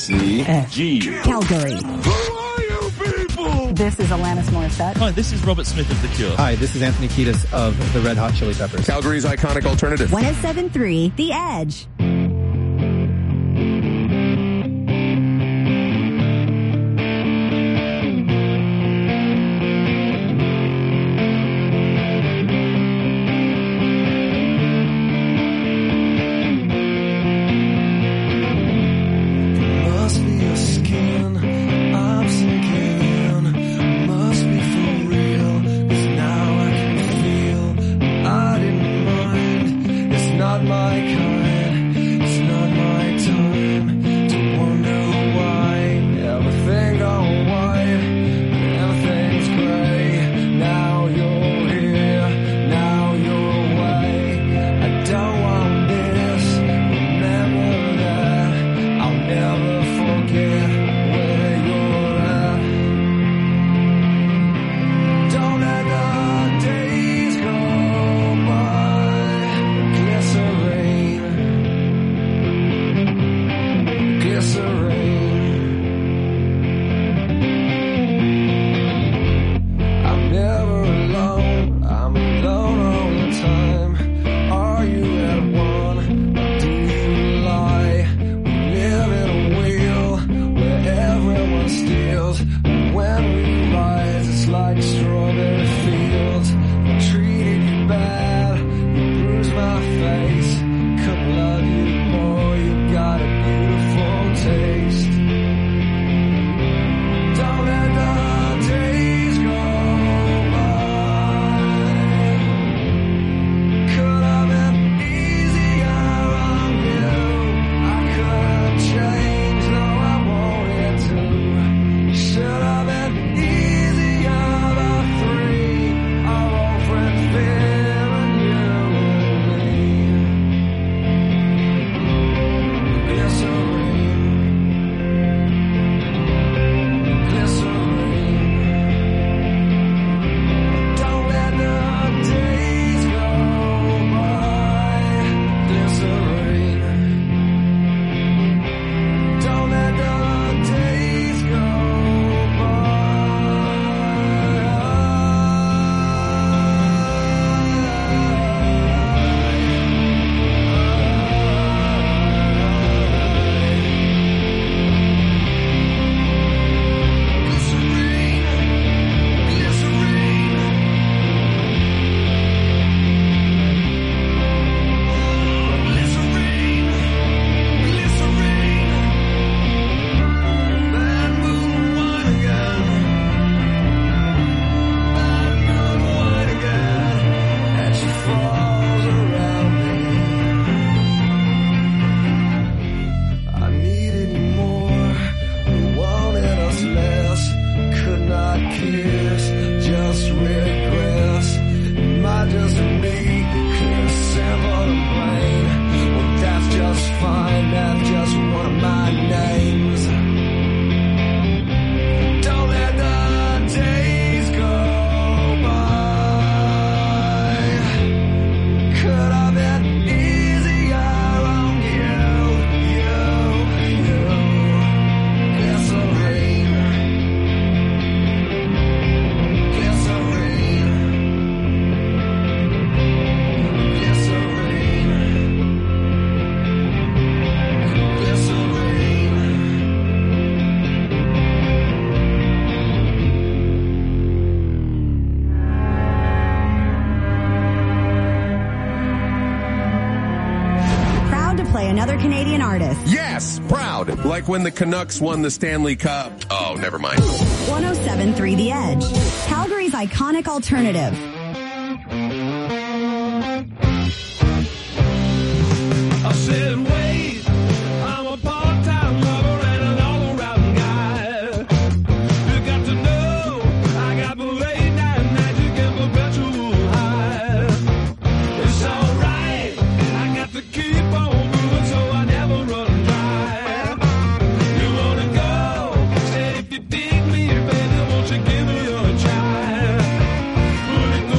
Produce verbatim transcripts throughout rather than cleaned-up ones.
C G Calgary. Who are you people? This is Alanis Morissette. Hi, this is Robert Smith of The Cure. Hi, this is Anthony Kiedis of the Red Hot Chili Peppers. Calgary's iconic alternative. one oh seven point three The Edge. Another Canadian artist. Yes, proud. Like when the Canucks won the Stanley Cup. Oh, never mind. one oh seven point three The Edge. Calgary's iconic alternative. I said, wait, I'm a part-time lover and an all-around guy. You got to know, I got the late night magic and perpetual high. It's alright, I got to keep on moving so I never run dry. You wanna go? Say if you dig me, baby, won't you give me a try? Put it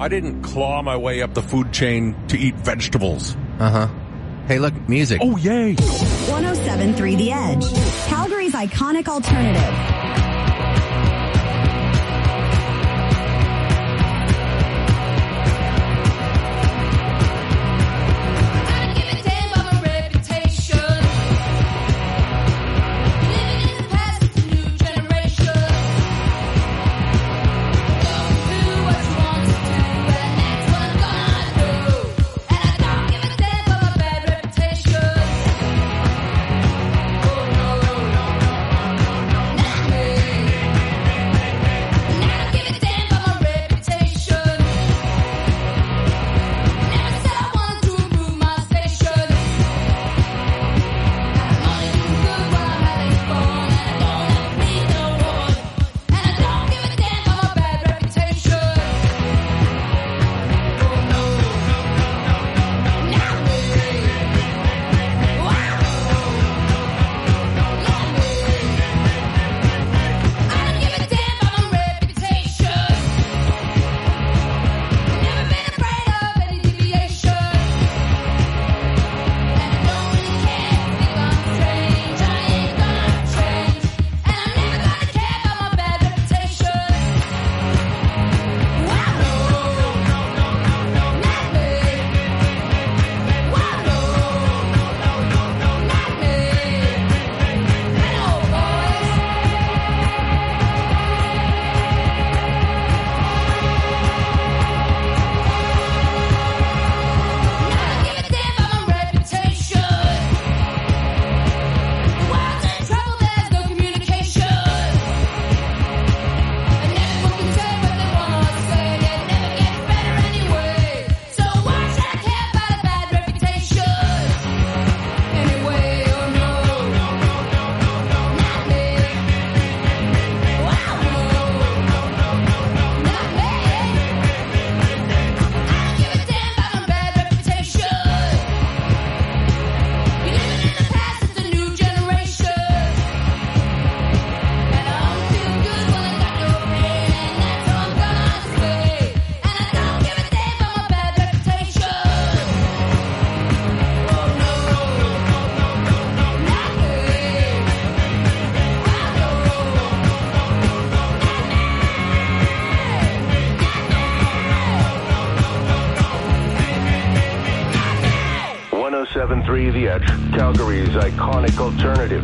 I didn't claw my way up the food chain to eat vegetables. Uh-huh. Hey, look, music. Oh, yay. one oh seven point three The Edge, Calgary's iconic alternative. one oh seven point three The Edge, Calgary's iconic alternative.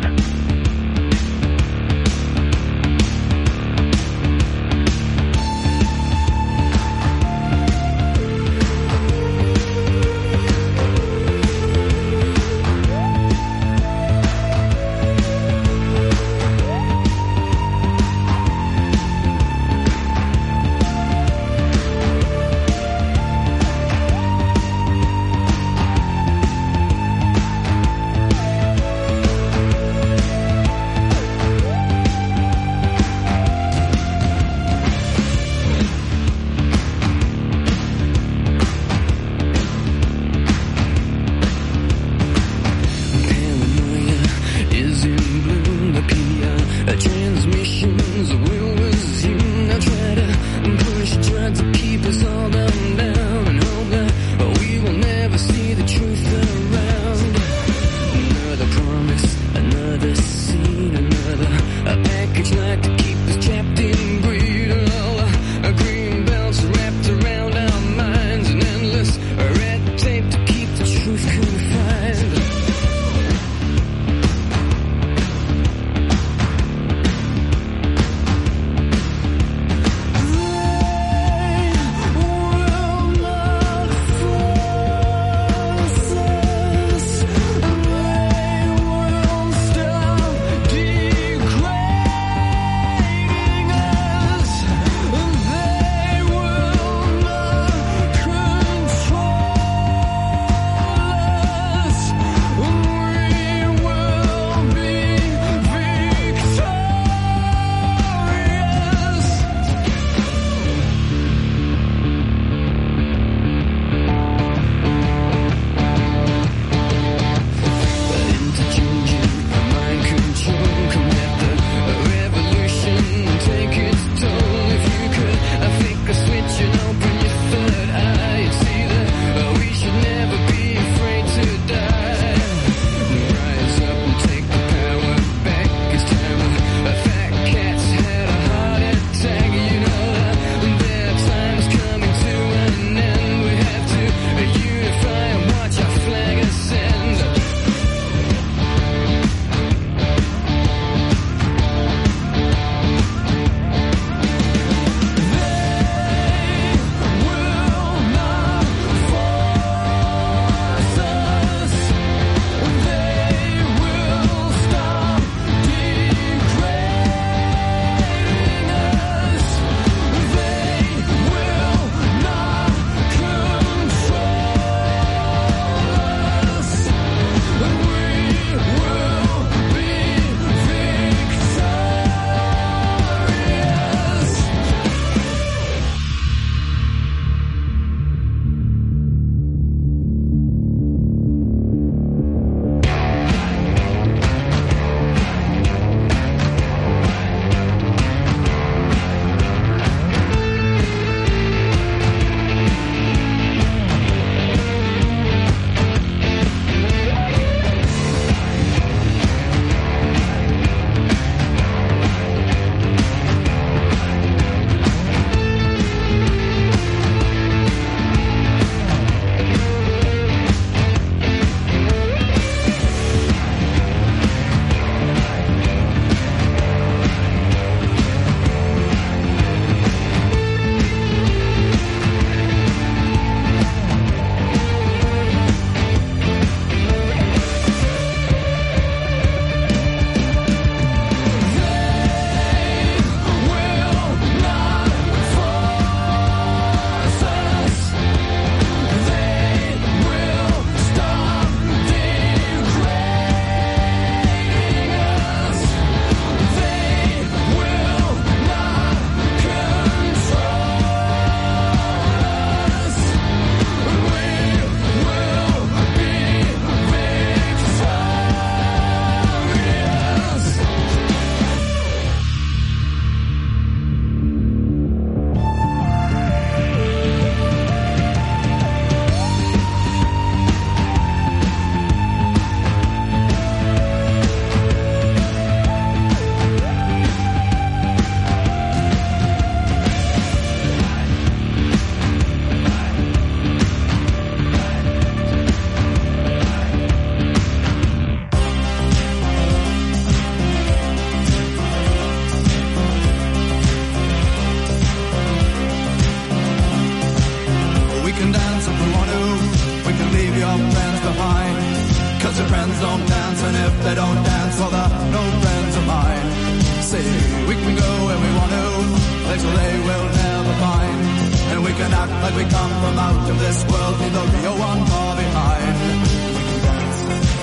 when we come from out of this world, leave the real one far behind. We can dance.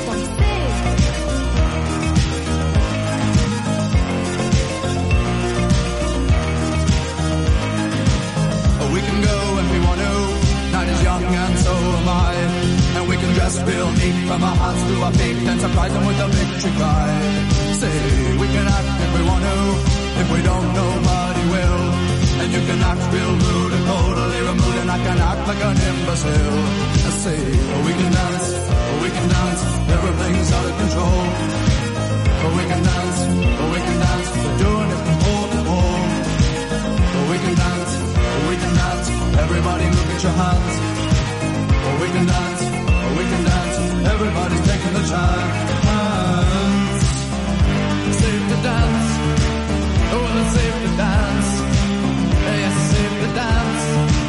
Oh, we can go when we want to. Night is young and so am I. And we can dress real neat from our hearts to our feet and surprise them with a victory cry. Say, we can act if we want to. If we don't, nobody will. And you can act real rude and totally removed, and I can act like an imbecile. I say, oh, we can dance, oh, we can dance, everything's out of control. Oh, we can dance, oh, we can dance, we're doing it from pole to pole. Oh, we can dance, oh, we can dance, everybody look at your hands. Oh, we can dance, oh, we can dance, everybody's taking the chance. Save the dance, oh, let's save the dance. Yes, save the dance.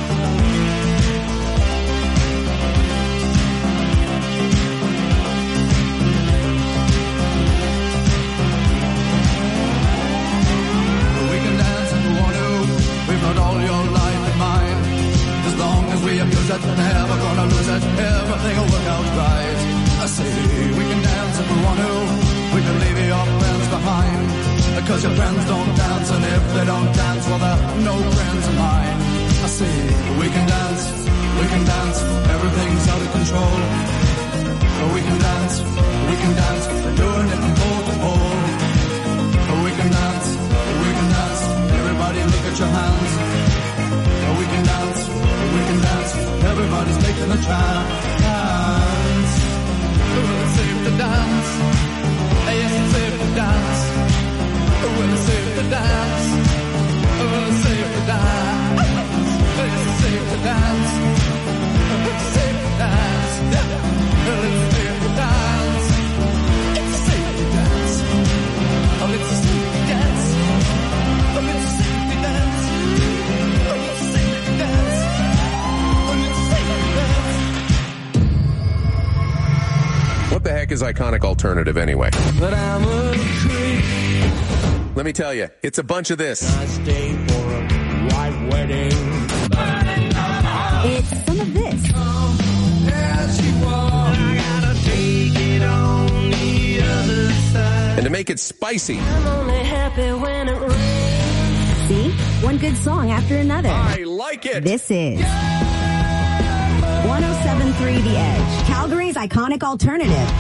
We can dance if we want to. We've got all your life in mind. As long as we abuse it, never gonna lose it. Everything will work out right. I say we can dance if we want to. We can leave your friends behind. Because your friends don't dance, and if they don't dance, well, they're no friends of mine. I see, we can dance, we can dance, everything's out of control. Oh, we can dance, we can dance, we're doing it from pole to pole. Oh, we can dance, we can dance, everybody look at your hands. Oh, we can dance, we can dance, everybody's taking a chance. Oh, let's save the dance, yes, let's save the dance. We'll save the dance. We'll save the dance. Let's save the dance. Let's save the dance. Let's save the dance. Let's save the dance. Oh, let's save the dance. Oh, let's save the dance. Oh, let's save the dance. Oh, let's save the dance. What the heck is Iconic Alternative anyway? But I'm a creep. Let me tell you, it's a bunch of this. I stay for a white wedding. It's some of this. As you walk, I gotta take it on the other side. And to make it spicy, I'm only happy when it rains. See? One good song after another. I like it. This is one oh seven point three The Edge, Calgary's Iconic Alternative.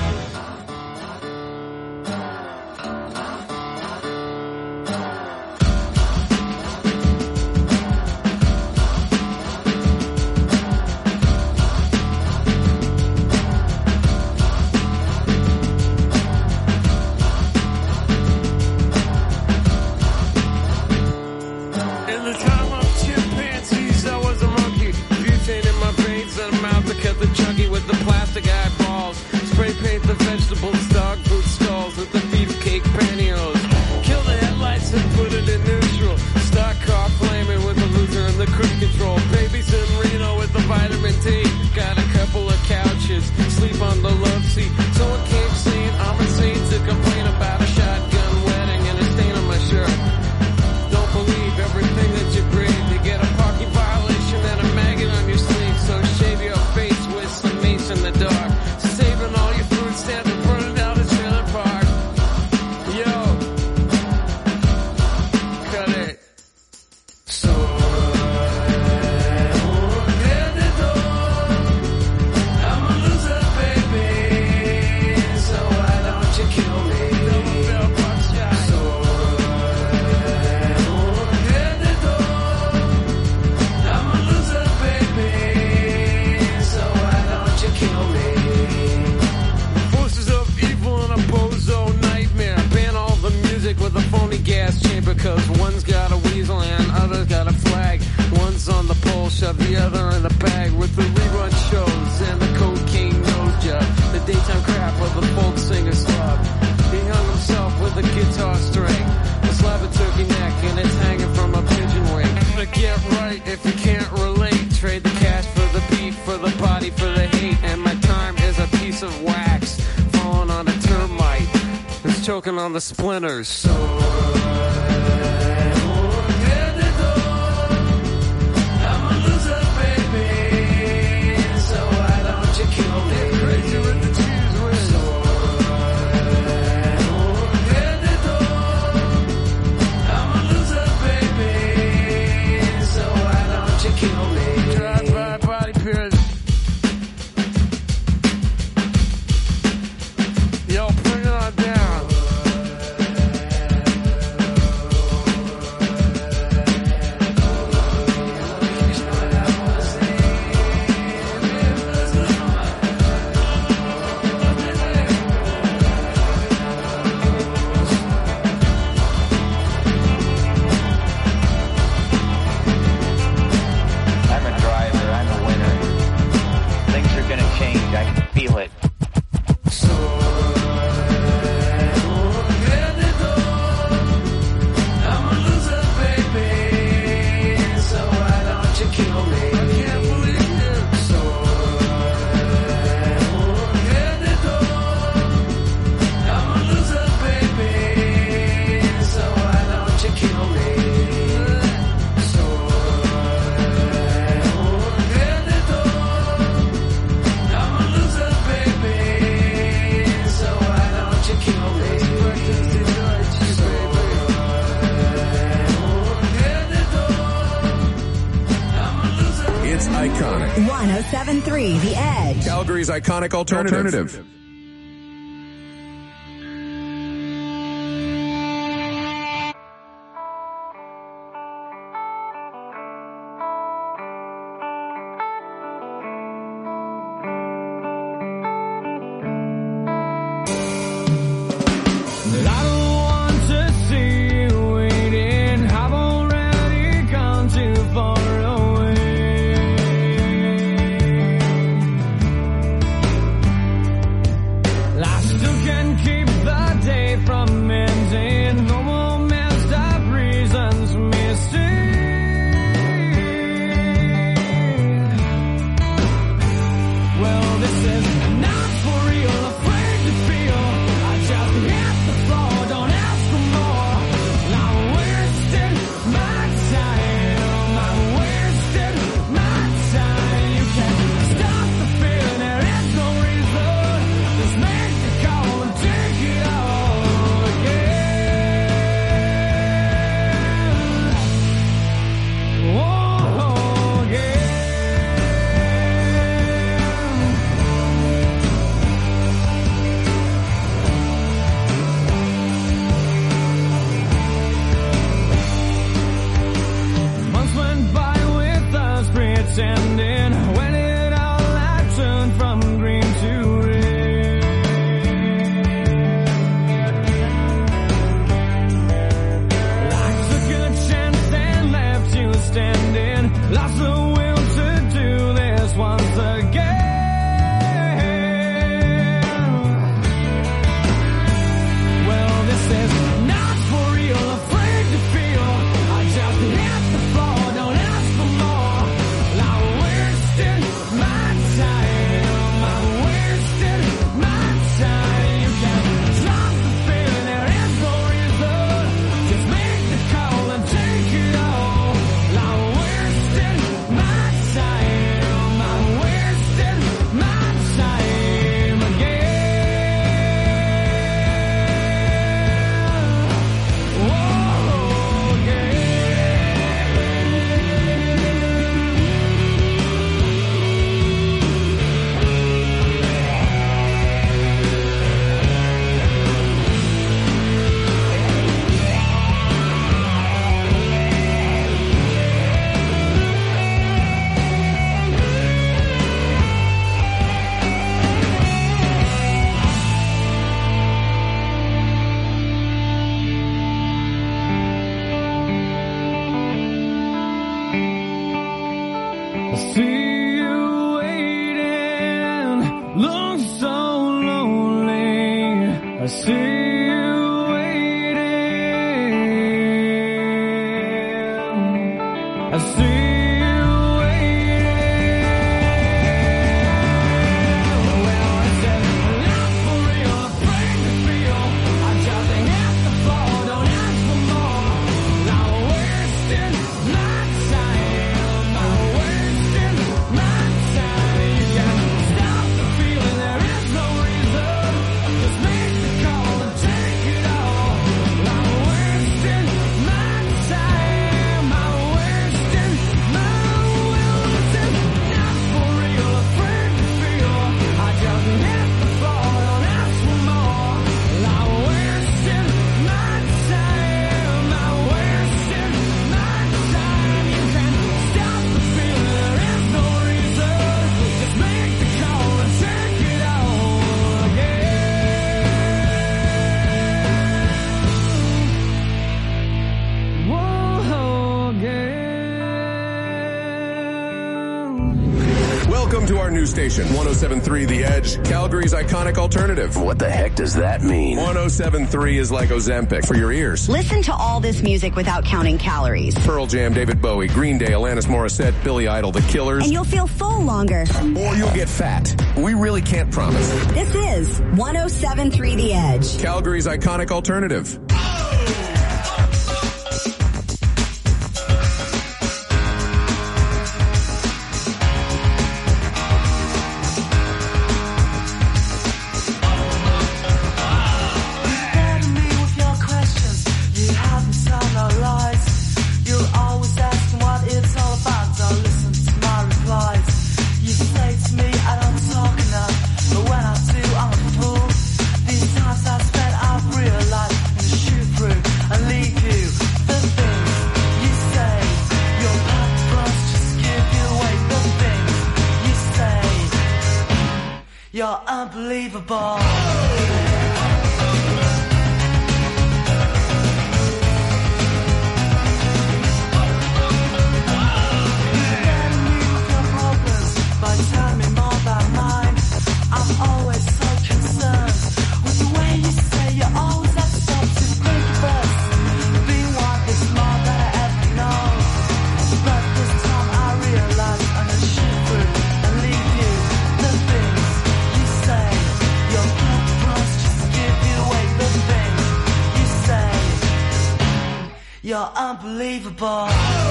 Choking on the splinters. So I'm a loser, baby. one oh seven point three The Edge. Calgary's iconic alternative. alternative. Station one oh seven point three The Edge, Calgary's iconic alternative. What the heck does that mean? one oh seven point three is like Ozempic for your ears. Listen to all this music without counting calories. Pearl Jam, David Bowie, Green Day, Alanis Morissette, Billy Idol, The Killers. And you'll feel full longer. Or you'll get fat. We really can't promise. This is one oh seven point three The Edge, Calgary's iconic alternative. You're always asking what it's all about. Don't listen to my replies. You unbelievable. You're unbelievable.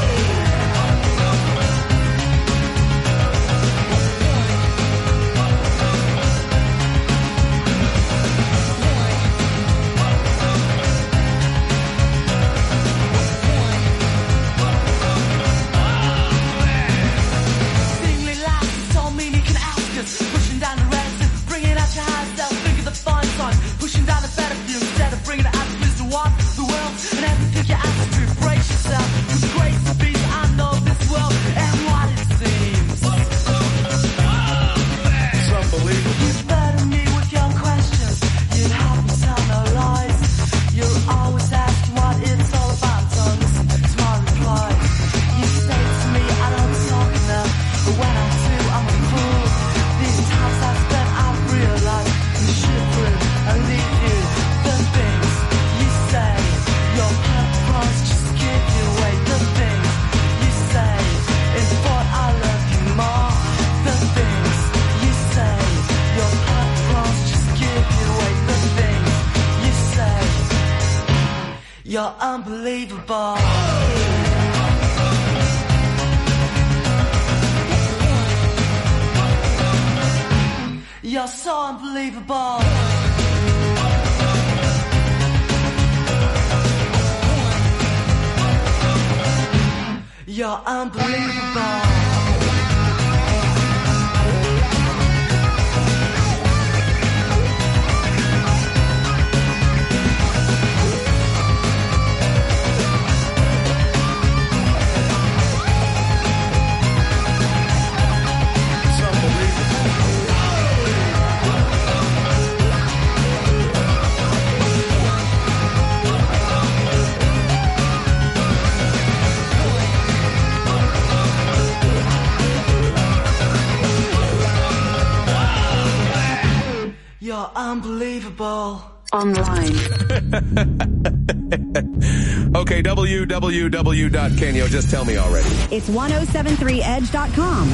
Pushing down the reticence, bringing out your high self. Think of the fun song, pushing down the better view instead of bringing it out to walk the world and have to pick your attitude. Brace yourself with grace to be. I know this world and what it seems. It's unbelievable. You burden me with your questions. You help me tell no lies. You're always asking what it's all about. So listen to my reply. You say to me I don't talk enough, but when I do, I'm a fool. These times I spent, I've realized you should prove I leave you. The things you say, your purpose just give you away. The things you say is what I love you more. The things you say, your purpose just give you away. The things you say, you're unbelievable. You're so unbelievable. You're unbelievable. You're unbelievable. Online. Okay, w w w dot kenyo. Just tell me already. It's ten seventy-three edge dot com.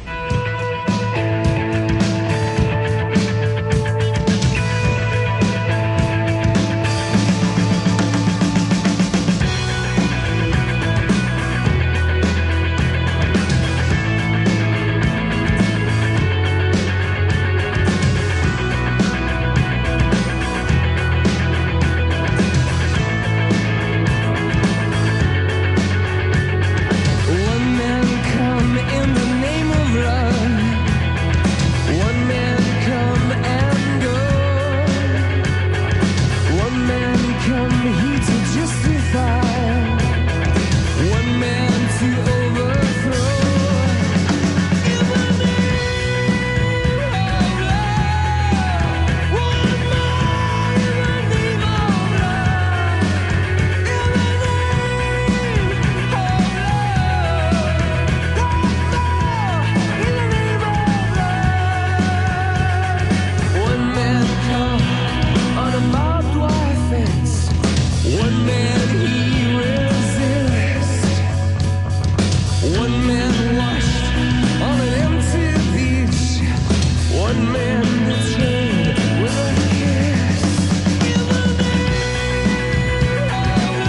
One man come in the name of love. One man come and go. One man come here to justify. One man to overthrow. In the name of love. One man in the name of love. In the name of one man come on a barbed wire fence. One man he resists. One man washed on an empty beach. One man betrayed with a kiss. In the name of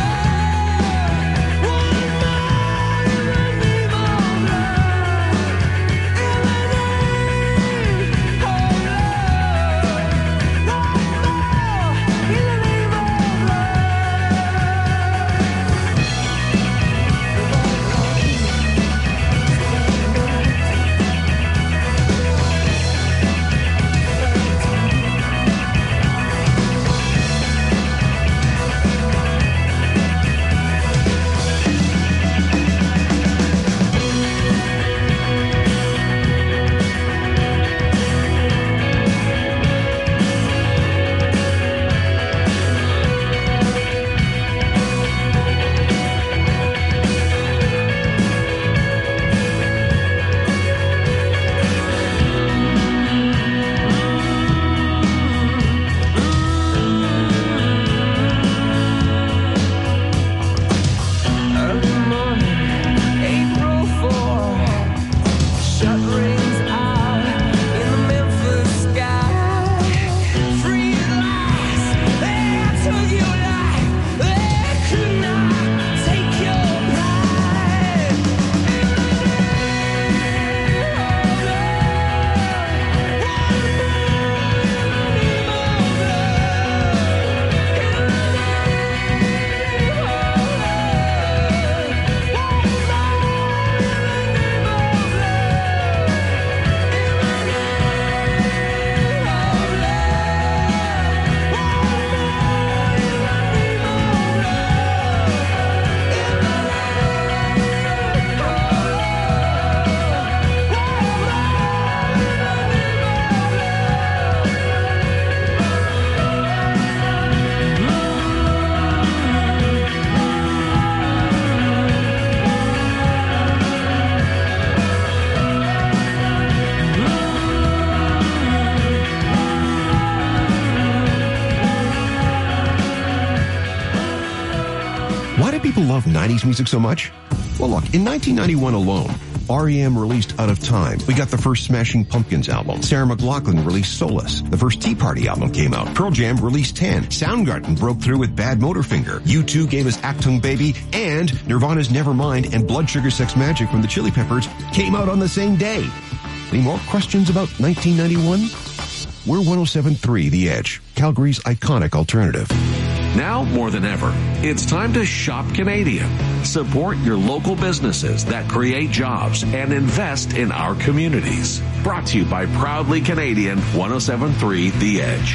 love. One man in the name of love. In the name of love. In the name of love. people love nineties music so much? Well, look, in nineteen ninety-one alone, R E M released Out of Time. We got the first Smashing Pumpkins album. Sarah McLachlan released Solace. The first Tea Party album came out. Pearl Jam released ten. Soundgarden broke through with Bad Motorfinger. U two gave us Achtung Baby, and Nirvana's Nevermind and Blood Sugar Sex Magic from the Chili Peppers came out on the same day. Any more questions about nineteen ninety-one? We're one oh seven point three The Edge, Calgary's iconic alternative. Now more than ever, it's time to shop Canadian. Support your local businesses that create jobs and invest in our communities. Brought to you by Proudly Canadian one oh seven point three The Edge.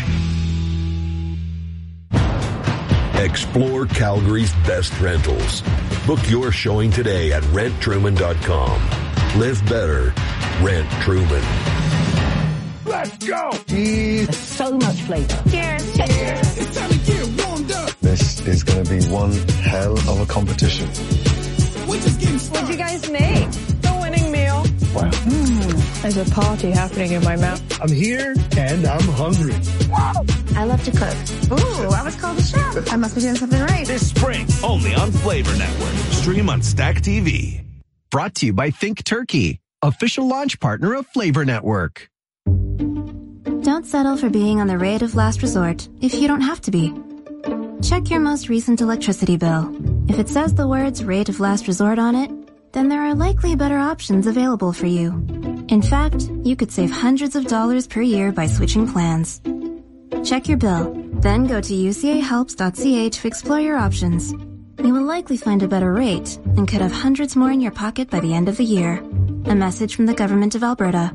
Explore Calgary's best rentals. Book your showing today at rent truman dot com. Live better. Rent Truman. Let's go! Cheese. So much flavor. Cheers. Cheers. It's time to get warmed up. This is going to be one hell of a competition. We're just getting started. What'd you guys make? The winning meal. Wow. Mm, there's a party happening in my mouth. I'm here and I'm hungry. I love to cook. Ooh, I was called a chef. I must be doing something right. This spring, only on Flavor Network. Stream on Stack T V. Brought to you by Think Turkey, official launch partner of Flavor Network. Don't settle for being on the rate of last resort if you don't have to be. Check your most recent electricity bill. If it says the words rate of last resort on it, then there are likely better options available for you. In fact, you could save hundreds of dollars per year by switching plans. Check your bill, then go to u c a helps dot c a to explore your options. You will likely find a better rate and could have hundreds more in your pocket by the end of the year. A message from the Government of Alberta.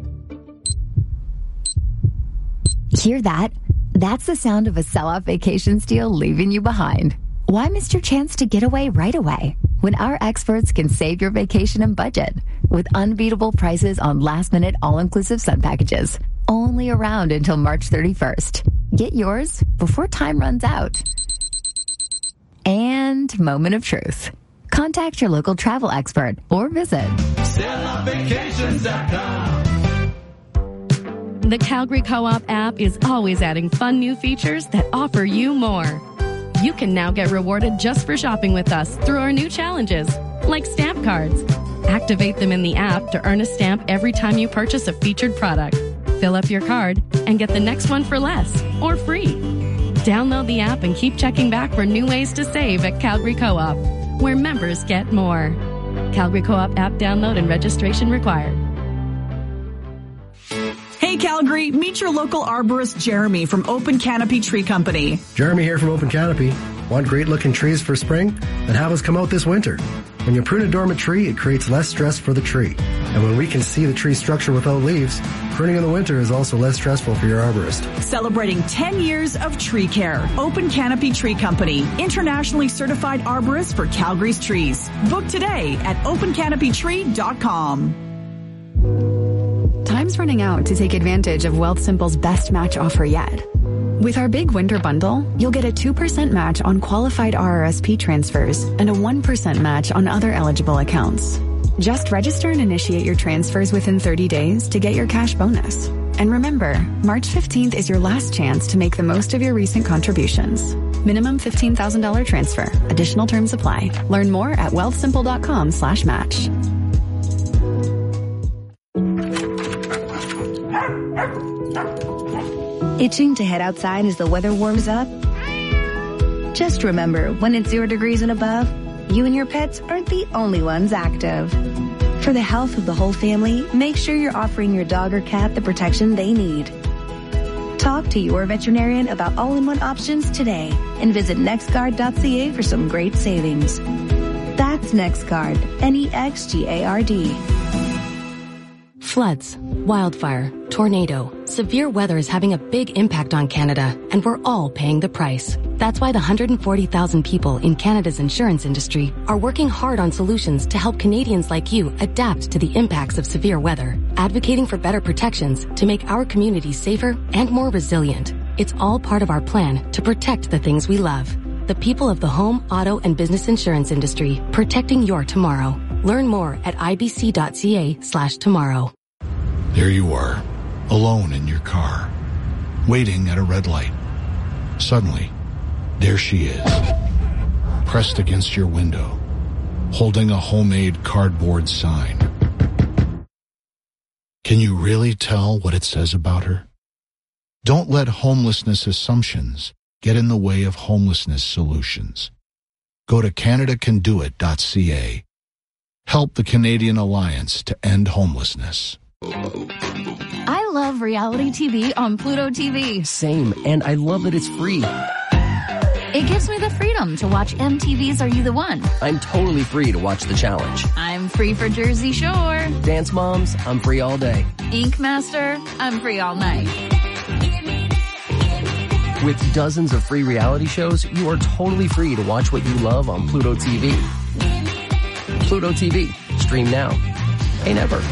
Hear that? That's the sound of a sell-off vacations deal leaving you behind. Why miss your chance to get away right away when our experts can save your vacation and budget with unbeatable prices on last-minute all-inclusive sun packages, only around until March thirty-first. Get yours before time runs out. And moment of truth. Contact your local travel expert or visit sell off vacations dot com. The Calgary Co-op app is always adding fun new features that offer you more. You can now get rewarded just for shopping with us through our new challenges, like stamp cards. Activate them in the app to earn a stamp every time you purchase a featured product. Fill up your card and get the next one for less or free. Download the app and keep checking back for new ways to save at Calgary Co-op, where members get more. Calgary Co-op app download and registration required. Hey Calgary, meet your local arborist Jeremy from Open Canopy Tree Company. Jeremy here from Open Canopy. Want great looking trees for spring? Then have us come out this winter. When you prune a dormant tree, it creates less stress for the tree. And when we can see the tree structure without leaves, pruning in the winter is also less stressful for your arborist. Celebrating ten years of tree care. Open Canopy Tree Company, internationally certified arborist for Calgary's trees. Book today at open canopy tree dot com. Time's running out to take advantage of Wealthsimple's best match offer yet. With our big winter bundle, you'll get a two percent match on qualified R R S P transfers and a one percent match on other eligible accounts. Just register and initiate your transfers within thirty days to get your cash bonus. And remember, March fifteenth is your last chance to make the most of your recent contributions. Minimum fifteen thousand dollars transfer. Additional terms apply. Learn more at wealthsimple dot com slash match. Itching to head outside as the weather warms up? Just remember, when it's zero degrees and above, you and your pets aren't the only ones active. For the health of the whole family, make sure you're offering your dog or cat the protection they need. Talk to your veterinarian about all-in-one options today and visit nextguard dot c a for some great savings. That's NextGuard, N E X G A R D. Floods, wildfire, tornado, severe weather is having a big impact on Canada, and we're all paying the price. That's why the one hundred forty thousand people in Canada's insurance industry are working hard on solutions to help Canadians like you adapt to the impacts of severe weather, advocating for better protections to make our communities safer and more resilient. It's all part of our plan to protect the things we love. The people of the home, auto, and business insurance industry, protecting your tomorrow. Learn more at i b c dot c a slash tomorrow. There you are, alone in your car, waiting at a red light. Suddenly, there she is, pressed against your window, holding a homemade cardboard sign. Can you really tell what it says about her? Don't let homelessness assumptions get in the way of homelessness solutions. Go to Canada Can Do It dot C A. Help the Canadian Alliance to End Homelessness. I love reality T V on Pluto T V. Same, and I love that it's free. It gives me the freedom to watch M T V's Are You the One? I'm totally free to watch The Challenge. I'm free for Jersey Shore. Dance Moms, I'm free all day. Ink Master, I'm free all night. With dozens of free reality shows, you are totally free to watch what you love on Pluto T V. Pluto T V. Stream now. Pay never.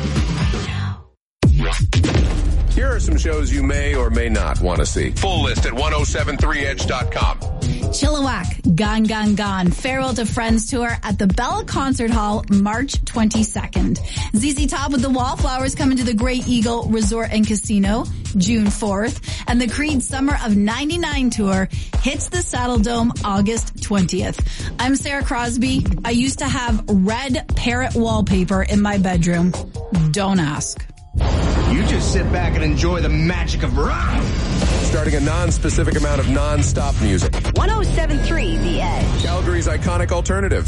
Here are some shows you may or may not want to see. Full list at ten seventy-three edge dot com. Chilliwack, Gone, Gone, Gone, Farewell to Friends Tour at the Bella Concert Hall, March twenty-second. Z Z Top with the Wallflowers coming to the Great Eagle Resort and Casino, June fourth. And the Creed Summer of ninety-nine Tour hits the Saddle Dome August twentieth. I'm Sarah Crosby. I used to have red parrot wallpaper in my bedroom. Don't ask. You just sit back and enjoy the magic of rock. Starting a non-specific amount of non-stop music. ten seventy-three The Edge. Calgary's iconic alternative.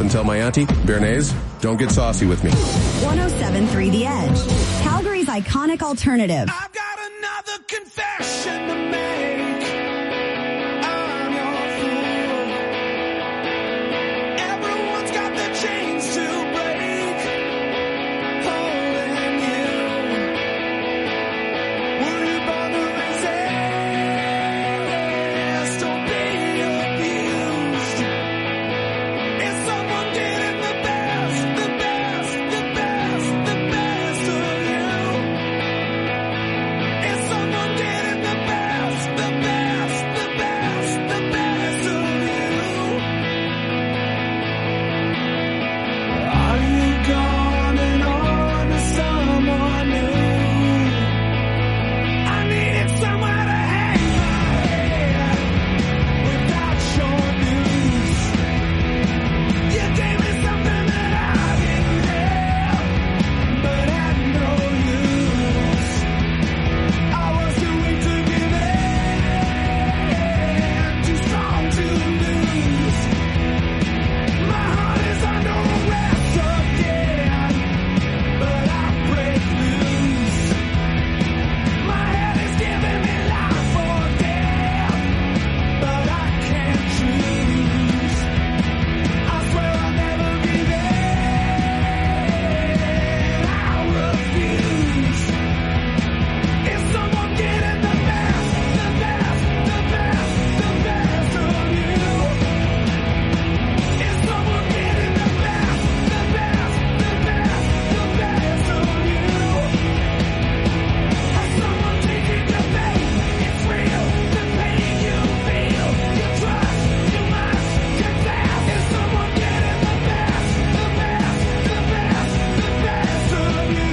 often tell my auntie, Bernays, don't get saucy with me. one oh seven point three The Edge, Calgary's iconic alternative. I've got another confession to make. I'm your fool. Everyone's got their chains to break. Holding you. Were you born to resist or be abused? Is someone getting the best, the best, the best, the best of you? Is someone getting the best, the best, the best, the best of you? Are you gone and on to someone new? I needed somewhere to hang my head without your news. You gave me something that I didn't have, but had no use. I was too weak to give in, too strong to lose. My heart is under arrest again, but I break loose. My head is giving me life or death, but I can't choose. I swear I'll never give in. I refuse. Is someone getting the best, the best, the best, the best of you? Is someone getting the best, the best, the best, the best of you? Has someone taken your faith? It's real. The pain you feel, you trust, you must confess. Is someone getting the best, the best, the best, the best of you?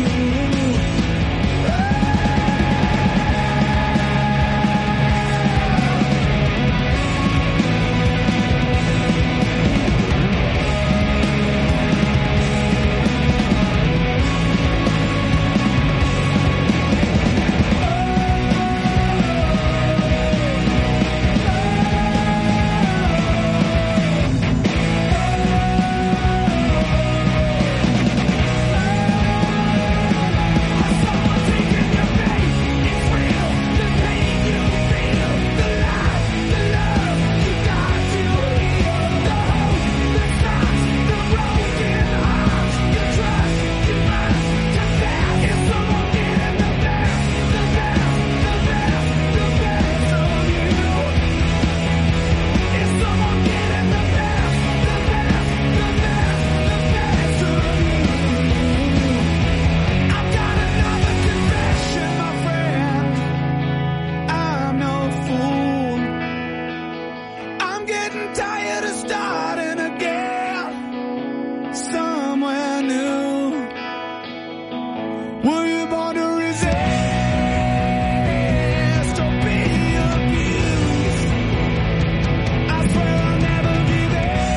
I'm no fool. I'm getting tired of starting again somewhere new. Were you born to resist or be abused? I swear I'll never give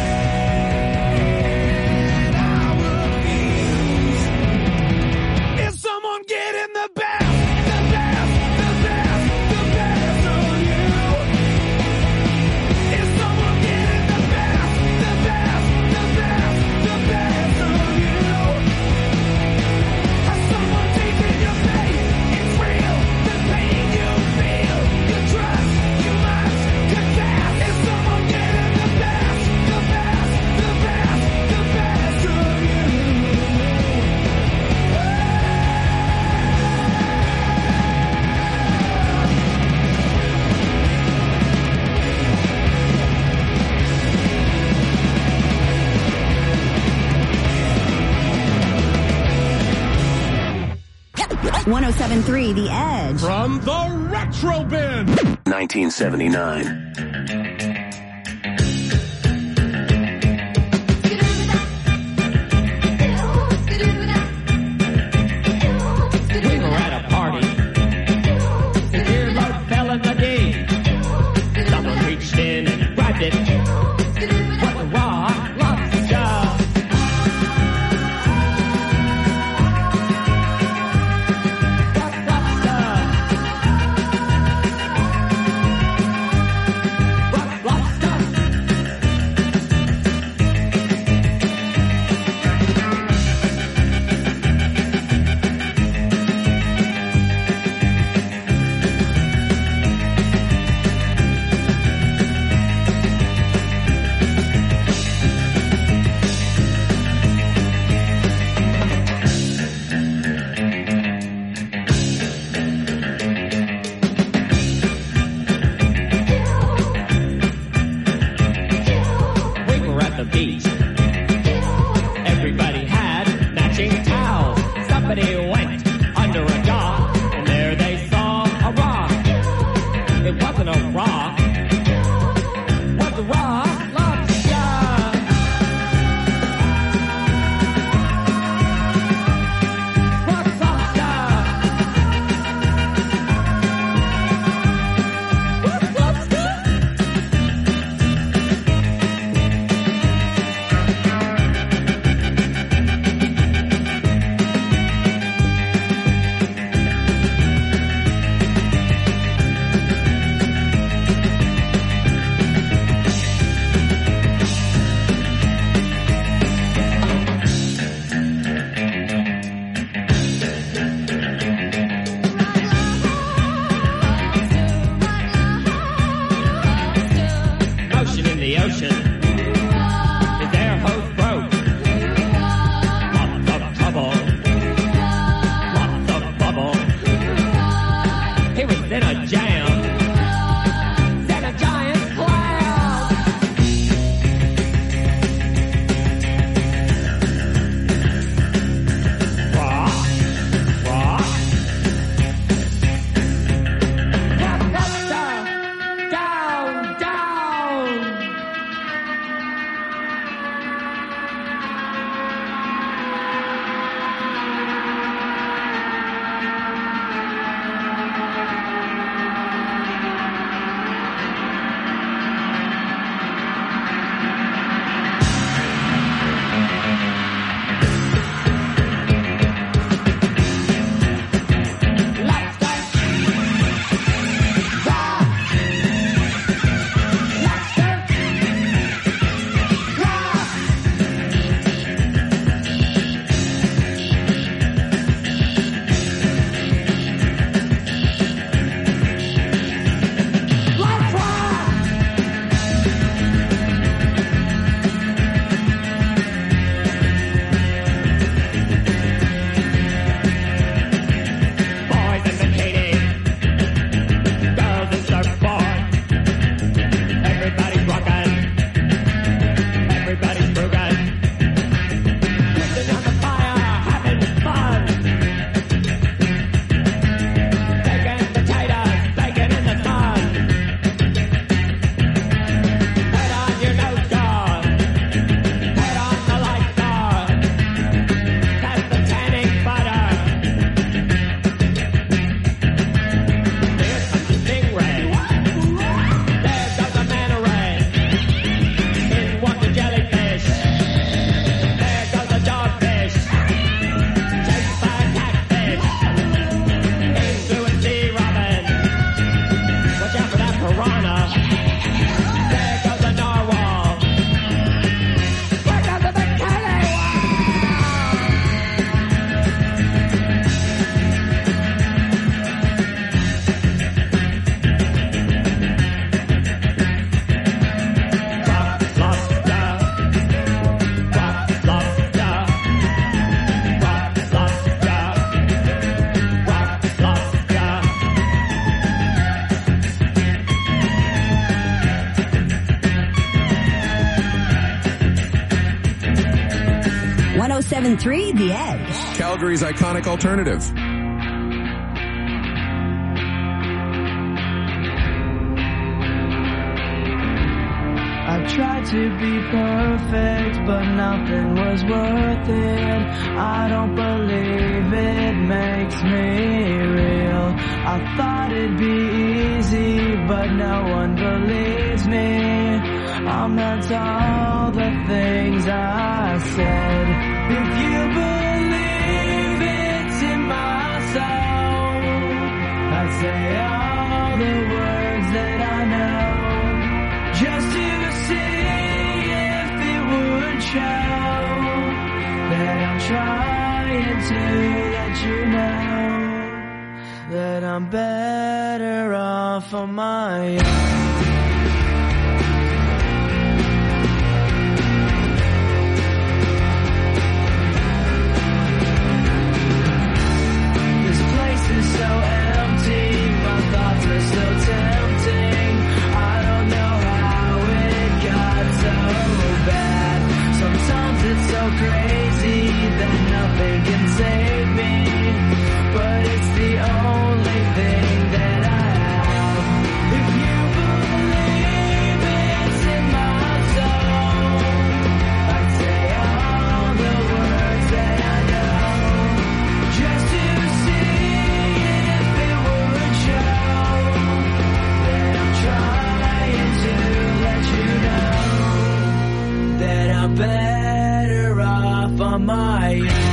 in. I refuse. Is someone getting the best, the best, the best, the best of you? Is someone getting the best, the best, the best, the best of you? Has someone taken your faith? It's real. The pain you feel, you trust, you must confess. Is someone getting the best, the best, the best, the best of you? one oh seven point three The Edge. From the Retro Bin. nineteen seventy-nine. We were at a party. The earbud fell in the day. Someone reached in and grabbed it. What a rock, lobster. Rock, lobster. Rock, Everybody had matching towels. Somebody went under a dock, and there they saw a rock. It wasn't a rock. Was a rock lobster. Rock lobster. Rock lobster. Motion in the ocean. His air hose broke. Lots of trouble. Lots of bubble. He was in a jam. Then a giant clam. Rock. Rock. Down, down. Boys in bikini, girls in surfboard. Everybody's rockin', everybody's broken. Twisting on the fire, having fun. Bacon, potatoes, bacon in the sun. Put on your nose guard, put on the light guard. That's the tanning butter. There comes a stingray. There goes a manta ray. In walks a jellyfish. There goes a dogfish. Chased by a catfish. Into a sea robin. Watch out for that piranha. There goes a narwhal. There goes a bikini Rock lobster. Rock lobster. Rock lobster. Rock lobster. one oh seven point three The Edge. Calgary's iconic alternative. I tried to be perfect, but nothing was worth it. I don't believe it makes me real. I thought it'd be easy, but no one believes me. I'm not all the things I said. If you believe it's in my soul, I'd say all the words that I know, just to see if it would show that I'm trying to let you know that I'm better off on my own. So on my